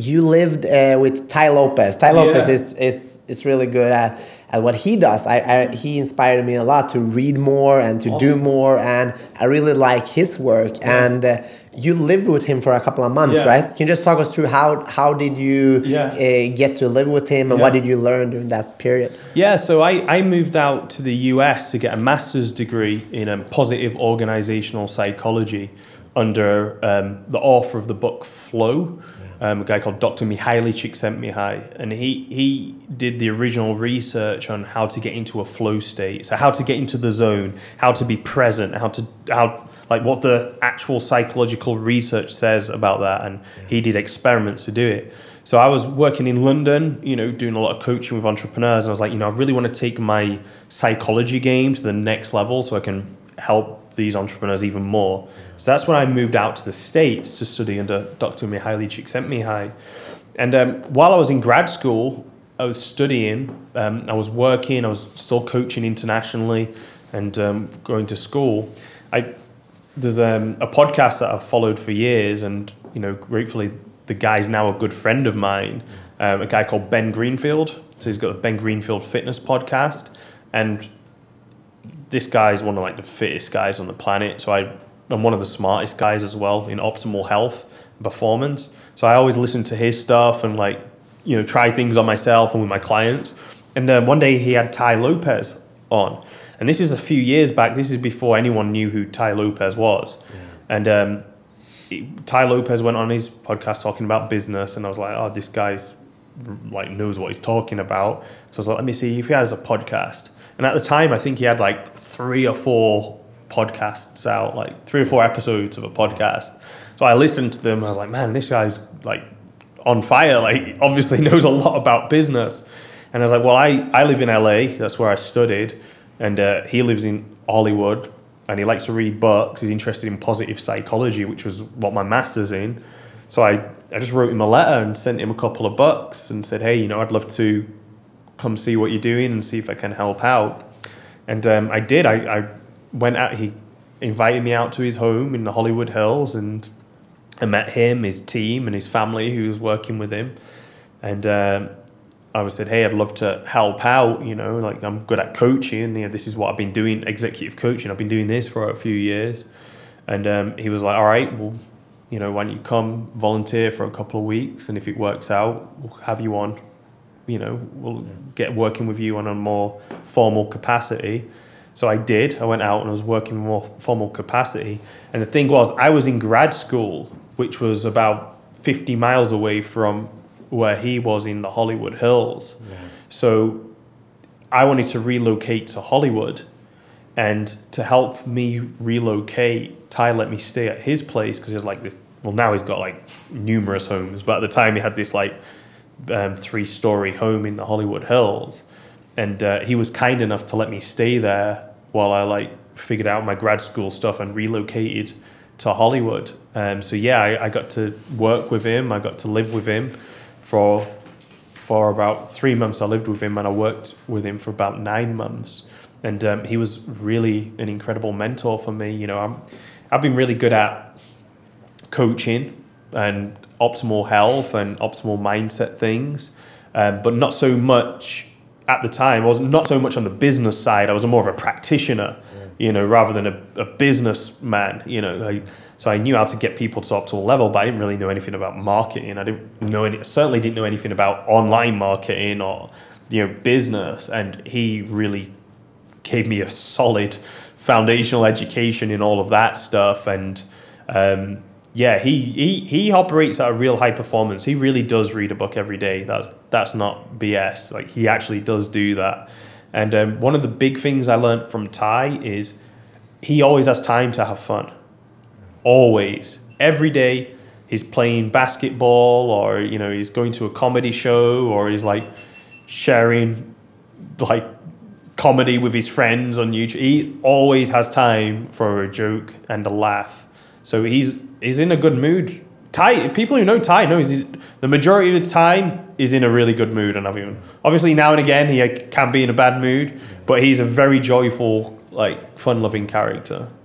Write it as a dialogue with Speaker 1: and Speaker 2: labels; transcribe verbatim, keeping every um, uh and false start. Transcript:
Speaker 1: you lived uh, with Tai Lopez. Tai Lopez
Speaker 2: Yeah.
Speaker 1: is, is is really good at, at what he does. I, I he inspired me a lot to read more and to
Speaker 2: Awesome.
Speaker 1: do more, and I really like his work.
Speaker 2: Yeah.
Speaker 1: And uh, you lived with him for a couple of months,
Speaker 2: Yeah.
Speaker 1: right? Can you just talk us through how how did you
Speaker 2: Yeah.
Speaker 1: uh, get to live with him, and
Speaker 2: Yeah.
Speaker 1: what did you learn during that period?
Speaker 2: Yeah, so I, I moved out to the U S to get a master's degree in um, positive organizational psychology under um, the author of the book Flow, um, a guy called Doctor Mihaly Csikszentmihalyi. And he, he did the original research on how to get into a flow state. So how to get into the zone, how to be present, how to, how like what the actual psychological research says about that. And he did experiments to do it. So I was working in London, you know, doing a lot of coaching with entrepreneurs. And I was like, you know, I really want to take my psychology game to the next level so I can help these entrepreneurs even more. So that's when I moved out to the States to study under Doctor Mihaly Csikszentmihalyi. And um, while I was in grad school, I was studying, um, I was working, I was still coaching internationally and um, going to school. I There's um, a podcast that I've followed for years, and, you know, gratefully the guy's now a good friend of mine, um, a guy called Ben Greenfield. So he's got the Ben Greenfield Fitness podcast. And this guy's one of like the fittest guys on the planet. So I, I'm one of the smartest guys as well in optimal health and performance. So I always listen to his stuff and like, you know, try things on myself and with my clients. And uh, one day he had Tai Lopez on. And this is a few years back. This is before anyone knew who Tai Lopez was. Yeah. And um, it, Tai Lopez went on his podcast talking about business. And I was like, oh, this guy's like knows what he's talking about. So I was like, let me see if he has a podcast. And at the time, I think he had like three or four podcasts out, like three or four episodes of a podcast. So I listened to them. I was like, man, this guy's like on fire. Like obviously knows a lot about business. And I was like, well, I, I live in L A. That's where I studied. And uh, he lives in Hollywood. And he likes to read books. He's interested in positive psychology, which was what my master's in. So I, I just wrote him a letter and sent him a couple of books and said, hey, you know, I'd love to come see what you're doing and see if I can help out. And um, I did. I, I went out. He invited me out to his home in the Hollywood Hills, and I met him, his team, and his family who was working with him. And um, I was said, hey, I'd love to help out. You know, like I'm good at coaching. You know, this is what I've been doing, executive coaching. I've been doing this for a few years. And um, he was like, all right, well, you know, why don't you come volunteer for a couple of weeks, and if it works out, we'll have you on. You know, we'll get working with you on a more formal capacity. So I did. I went out and I was working in a more formal capacity. And the thing was, I was in grad school, which was about fifty miles away from where he was in the Hollywood Hills. Yeah. So I wanted to relocate to Hollywood. And to help me relocate, Tai let me stay at his place because he was like this. Well, now he's got like numerous homes, but at the time he had this like Um, three-story home in the Hollywood Hills, and uh, he was kind enough to let me stay there while I like figured out my grad school stuff and relocated to Hollywood. Um, so yeah, I, I got to work with him. I got to live with him for for about three months. I lived with him and I worked with him for about nine months. And um, he was really an incredible mentor for me. You know, I'm I've been really good at coaching and optimal health and optimal mindset things, um, but not so much at the time. I was not so much on the business side. I was more of a practitioner, yeah. you know, rather than a, a businessman, you know. I, so I knew how to get people to optimal level, but I didn't really know anything about marketing. I didn't know any, certainly didn't know anything about online marketing or, you know, business. And he really gave me a solid foundational education in all of that stuff. And, um, Yeah, he, he he operates at a real high performance. He really does read a book every day. That's that's not B S. Like he actually does do that. And um, one of the big things I learned from Tai is he always has time to have fun. Always. Every day he's playing basketball, or you know, he's going to a comedy show, or he's like sharing like comedy with his friends on YouTube. He always has time for a joke and a laugh. So he's He's in a good mood. Tai, people who know Tai know he's, the majority of the time is in a really good mood. And everything. Obviously, now and again he can be in a bad mood, but he's a very joyful, like fun-loving character.